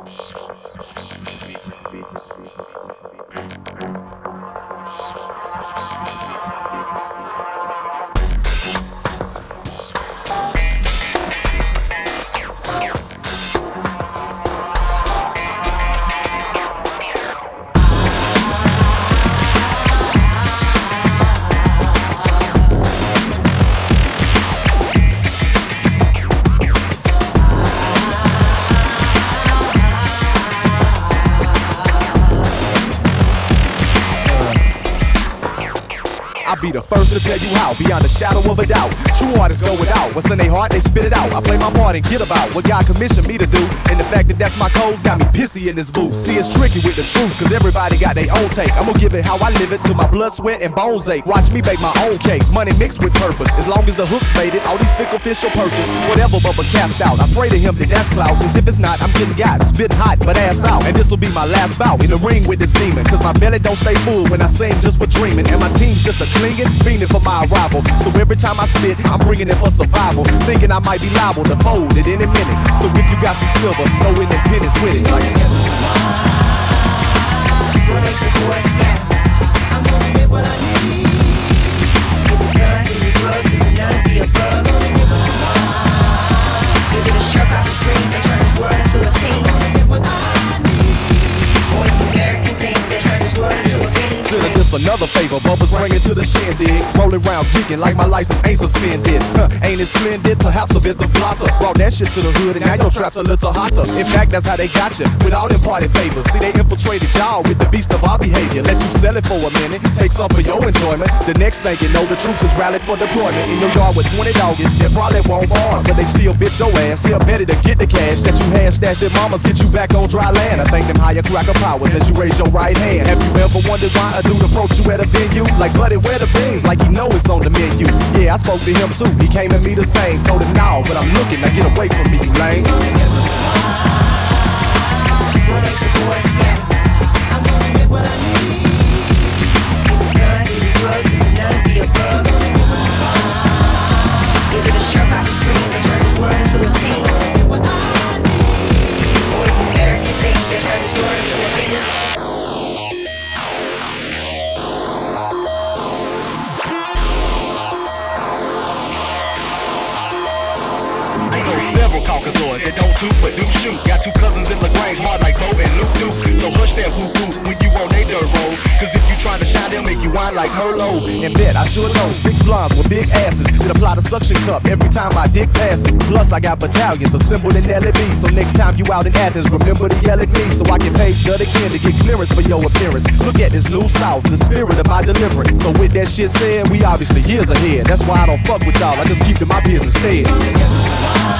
I'll be the first to tell you how, beyond a shadow of a doubt. True artists go without what's in their heart, they spit it out. I play my part and get about what God commissioned me to do. And the fact that that's my code's got me pissy in this booth. See, it's tricky with the truth, cause everybody got their own take. I'm gonna give it how I live it till my blood, sweat, and bones ache. Watch me bake my own cake, money mixed with purpose. As long as the hook's made it, all these fickle fish will purchase. Whatever Bubba cast out, I pray to him that that's clout. Cause if it's not, I'm getting got, spit hot, but ass out. And this'll be my last bout in the ring with this demon. Cause my belly don't stay full when I sing just for dreaming. And my team's just a clinging, fiending for my arrival. So every time I spit, I'm bringing it for survival. Thinking I might be liable to fold at any minute. So if you got some silver, no independence with it. Like, what makes a boy scat? I'm gonna get what I need. Is it gun, is it drug, is it none, be a bug? Is it a shark off the street that turns his word into a team? I'm gonna get what I need. Or is it American thing that turns his word into a theme? This another favor, Bubba's bringing to the shindig. Rolling round geeking like my license ain't suspended. Ain't it splendid? Perhaps a bit of blotter. Brought that shit to the hood and now your trap's a little hotter. In fact, that's how they got you, with all them party favors. See, they infiltrated y'all with the beast of our behavior. Let you sell it for a minute, take some for your enjoyment. The next thing you know, the troops is rallied for deployment. In your yard with 20 doggies, they probably won't arm, but they still bitch your ass. Still better to get the cash that you had stashed at mama's, get you back on dry land. I thank them higher cracker powers as you raise your right hand. Have you ever wondered why a dude approach you at a venue? Like, buddy, where the beans? Like he know it's on the menu. Yeah, I spoke to him too, he came at me the same. Told him no, but I'm looking, now get away from me, you lame. What makes a boy scat? I'm gonna get what I need. Is it gun, is it drug, is it none, be a bug? Is it a shark off the street that turns his word into a team? What I need. Or is it American thing that turns his word into a theme? Several Caucasoids that don't toot but do shoot. Got two cousins in LaGrange, hard like Bo and Luke Duke. So hush that woo-woo when you on they dirt road. Cause if you tryna shine, they'll make you whine like Merlot. And bet I sure know 6 blondes with big asses that apply the suction cup every time my dick passes. Plus I got battalions assembled in LAB. So next time you out in Athens, remember to yell at me so I can page Jud again to get clearance for your appearance. Look at this new South, the spirit of my deliverance. So with that shit said, we obviously years ahead. That's why I don't fuck with y'all, I just keep to my business instead.